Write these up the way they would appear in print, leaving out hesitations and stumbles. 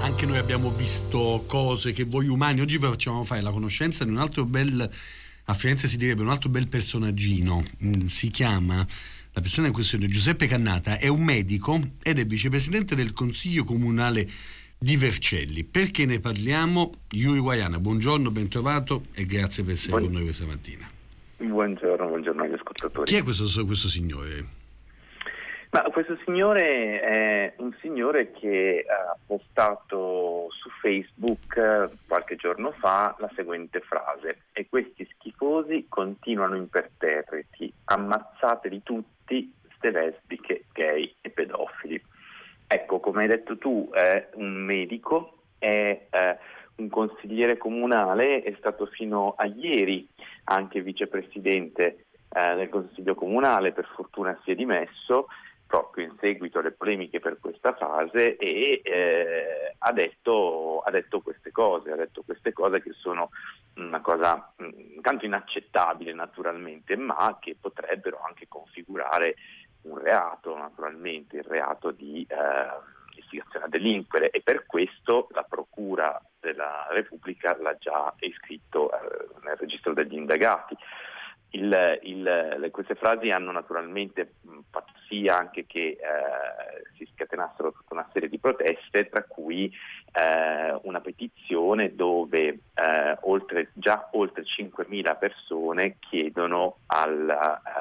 anche noi abbiamo visto cose che voi umani oggi vi facciamo fare la conoscenza di un altro bel, a Firenze si direbbe un altro bel personaggino. Si chiama, la persona in questione, Giuseppe Cannata, è un medico ed è vicepresidente del Consiglio Comunale di Vercelli. Perché ne parliamo? Yuri Guaiana, buongiorno, ben trovato e grazie per essere con noi questa mattina. Buongiorno agli ascoltatori. Chi è questo signore? Ma questo signore è un signore che ha postato su Facebook qualche giorno fa la seguente frase: e questi schifosi continuano imperterriti, ammazzateli tutti, ste lesbiche, gay e pedofili. Ecco, come hai detto tu, è un medico, è un consigliere comunale, è stato fino a ieri anche vicepresidente del Consiglio Comunale, per fortuna si è dimesso proprio in seguito alle polemiche per questa fase e ha detto queste cose che sono una cosa intanto inaccettabile naturalmente, ma che potrebbero anche configurare un reato, naturalmente il reato di istigazione a delinquere, e per questo la Procura della Repubblica l'ha già iscritto nel registro degli indagati. Queste frasi hanno naturalmente fatto sì anche che si scatenassero tutta una serie di proteste, tra cui una petizione dove oltre 5.000 persone chiedono al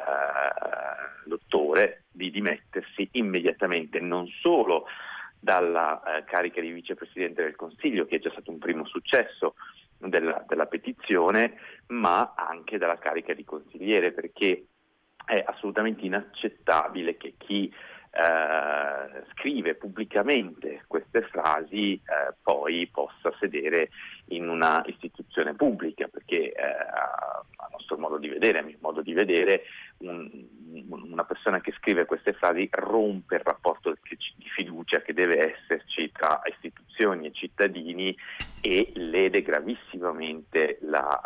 dottore di dimettersi immediatamente, non solo dalla carica di vicepresidente del Consiglio, che è già stato un primo successo della petizione, ma anche dalla carica di consigliere, perché è assolutamente inaccettabile che chi scrive pubblicamente queste frasi poi possa sedere in una istituzione pubblica, perché a nostro modo di vedere, a mio modo di vedere, una persona che scrive queste frasi rompe il rapporto di fiducia che deve esserci tra istituzioni e cittadini e lede gravissimamente la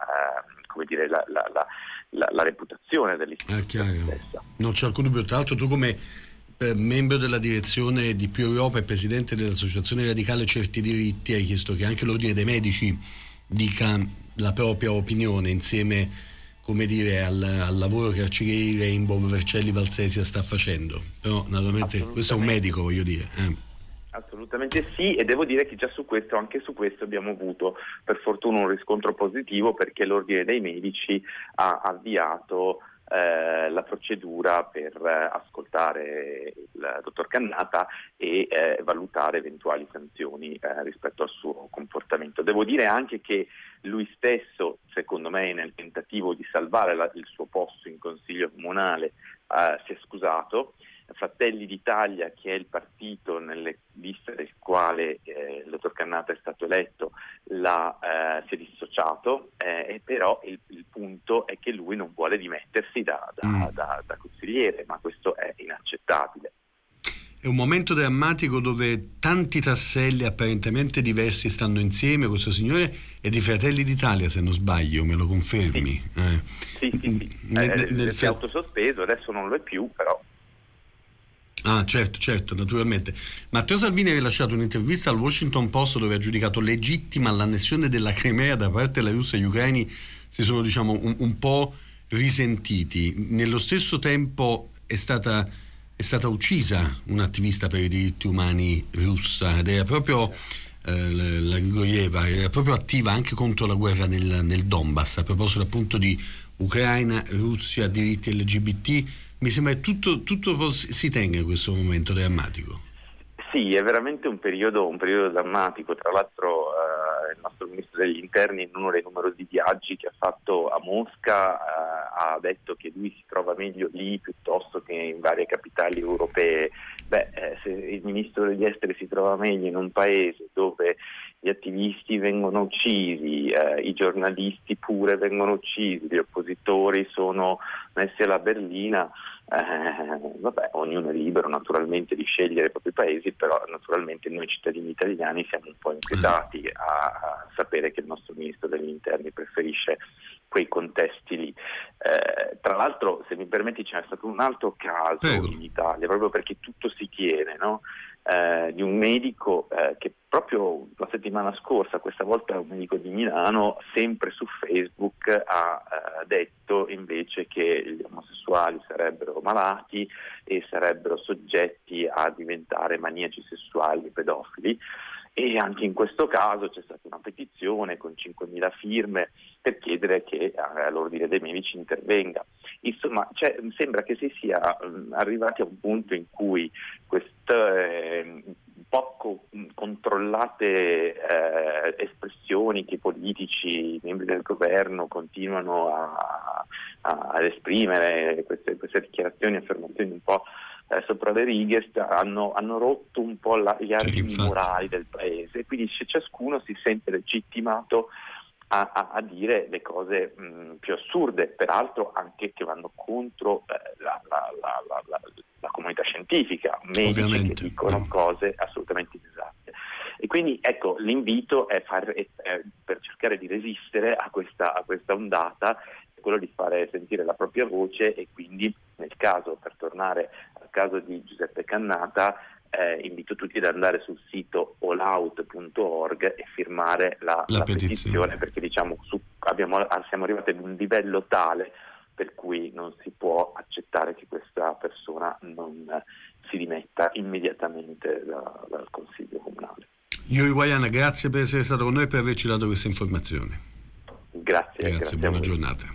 reputazione dell'istituzione stessa. Non c'è alcun dubbio. Tra l'altro tu, come membro della direzione di Più Europa e presidente dell'associazione radicale Certi Diritti, hai chiesto che anche l'ordine dei medici dica la propria opinione insieme, come dire, al lavoro che Arcieri Rainbow, Vercelli, Valsesia sta facendo. Però naturalmente questo è un medico, voglio dire. Assolutamente sì, e devo dire che già anche su questo abbiamo avuto per fortuna un riscontro positivo, perché l'ordine dei medici ha avviato la procedura per ascoltare il dottor Cannata e valutare eventuali sanzioni rispetto al suo comportamento. Devo dire anche che lui stesso, secondo me, nel tentativo di salvare il suo posto in Consiglio Comunale, si è scusato. Fratelli d'Italia, che è il partito nelle liste del quale il dottor Cannata è stato eletto, si è dissociato, però il punto è che lui non vuole dimettersi da consigliere, ma questo è inaccettabile. È un momento drammatico dove tanti tasselli apparentemente diversi stanno insieme. Questo signore è di Fratelli d'Italia, se non sbaglio, me lo confermi? Sì. Si è autosospeso, adesso non lo è più, però. Ah, certo, naturalmente. Matteo Salvini ha rilasciato un'intervista al Washington Post dove ha giudicato legittima l'annessione della Crimea da parte della Russia. Gli ucraini si sono, un po' risentiti. Nello stesso tempo è stata uccisa un'attivista per i diritti umani russa, ed era proprio la Grigorieva, era proprio attiva anche contro la guerra nel Donbass. A proposito appunto di Ucraina, Russia, diritti LGBT, mi sembra che tutto si tenga in questo momento drammatico. Sì, è veramente un periodo drammatico. Tra l'altro il nostro ministro degli interni, in uno dei numerosi viaggi che ha fatto a Mosca, ha detto che lui si trova meglio lì piuttosto che in varie capitali europee. Se il ministro degli esteri si trova meglio in un paese dove gli attivisti vengono uccisi, i giornalisti pure vengono uccisi, gli oppositori sono messi alla berlina, ognuno è libero naturalmente di scegliere i propri paesi, però naturalmente noi cittadini italiani siamo un po' inquietati a sapere che il nostro ministro degli interni preferisce quei contesti lì. Tra l'altro, se mi permetti, c'è stato un altro caso in Italia, proprio perché tutto si tiene, no? di un medico che proprio la settimana scorsa, questa volta un medico di Milano, sempre su Facebook ha detto invece che gli omosessuali sarebbero malati e sarebbero soggetti a diventare maniaci sessuali e pedofili. E anche in questo caso c'è stata una petizione con 5.000 firme per chiedere che l'Ordine dei Medici intervenga. Insomma, sembra che si sia arrivati a un punto in cui queste poco controllate espressioni che i politici, i membri del governo continuano ad esprimere, queste dichiarazioni e affermazioni un po' sopra le righe, hanno rotto un po' gli argini morali del paese, quindi ciascuno si sente legittimato a dire le cose più assurde, peraltro anche che vanno contro la comunità scientifica, medici Ovviamente, che dicono cose assolutamente inesatte. E quindi ecco, l'invito è per cercare di resistere a questa ondata, è quello di fare sentire la propria voce, e quindi nel caso, per tornare al caso di Giuseppe Cannata, invito tutti ad andare sul sito allout.org e firmare la petizione, perché diciamo siamo arrivati ad un livello tale per cui non si può accettare che questa persona non si dimetta immediatamente dal Consiglio Comunale. Yuri Guaiana, grazie per essere stato con noi e per averci dato queste informazioni. Grazie buona giornata.